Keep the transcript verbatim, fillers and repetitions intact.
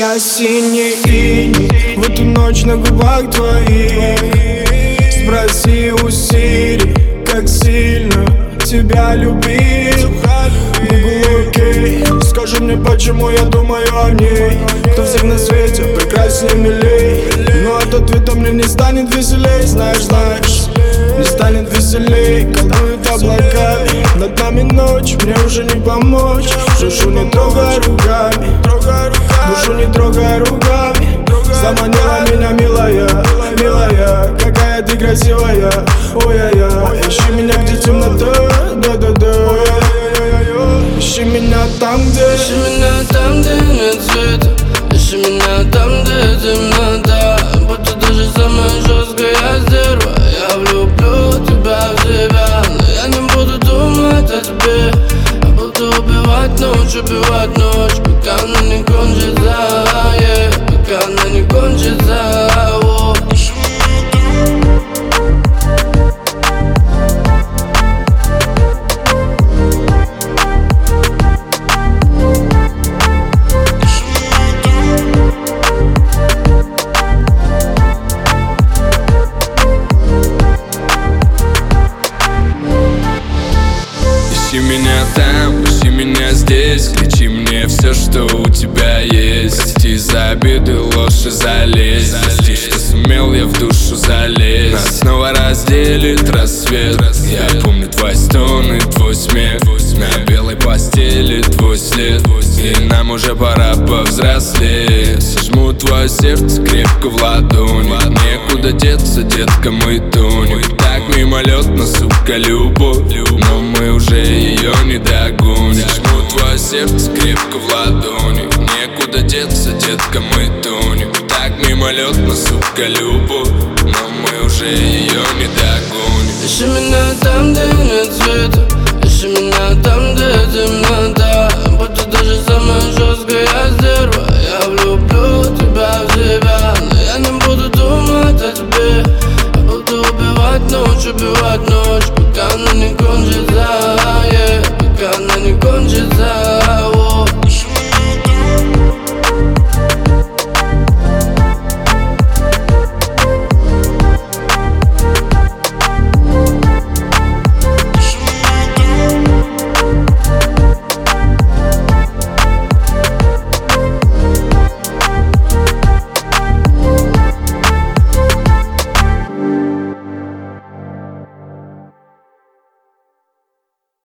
Я синий иней в эту ночь на губах твоих. Спроси у Сири, как сильно тебя любил. Google, окей, скажи мне, почему я думаю о ней. Кто всех на свете прекраснее, милей. Но от ответа мне не станет веселей. Знаешь, знаешь, не станет веселей. Колдуют облака, над нами ночь, мне уже не помочь. Душу не трогай руками, душу не трогай руками. Заманила меня, милая, милая, какая ты красивая. Ой-ой-ой, ищи меня, где темнота, да-да-да. Ищи меня там, где Ищи меня там, где нет света. Ищи меня там, где темнота. Будто даже самая жесткая стерва. Я влюблю тебя в себя, но я не буду думать о тебе. Я буду убивать ночь, убивать ночь, пока она не кончится, yeah. Пока она не кончится, oh. Ищи меня там, ищи меня здесь. Кричи мне все, что у тебя есть. Прости за обиды, ложь и за лесть. Прости, что сумел я в душу залезть. Нас снова разделит рассвет. Я помню твои стоны, твой смех. На белой постели твой след. И нам уже пора повзрослеть. Сожму твое сердце крепко в ладони. Некуда деться, детка, мы тонем. Так мимолетно, сука, любовь, но мы уже ее не догоним. Жму твое сердце крепко в ладони. Некуда деться, детка, мы тонем. Так мимолетно, сука, любовь, но мы уже ее не догоним. Ищи меня там, где нет света. Ищи меня там, где темнота. Будь даже самая жесткая стерва. Я влюблю тебя в себя, но я не буду думать о тебе. Я буду убивать ночь, убивать ночь,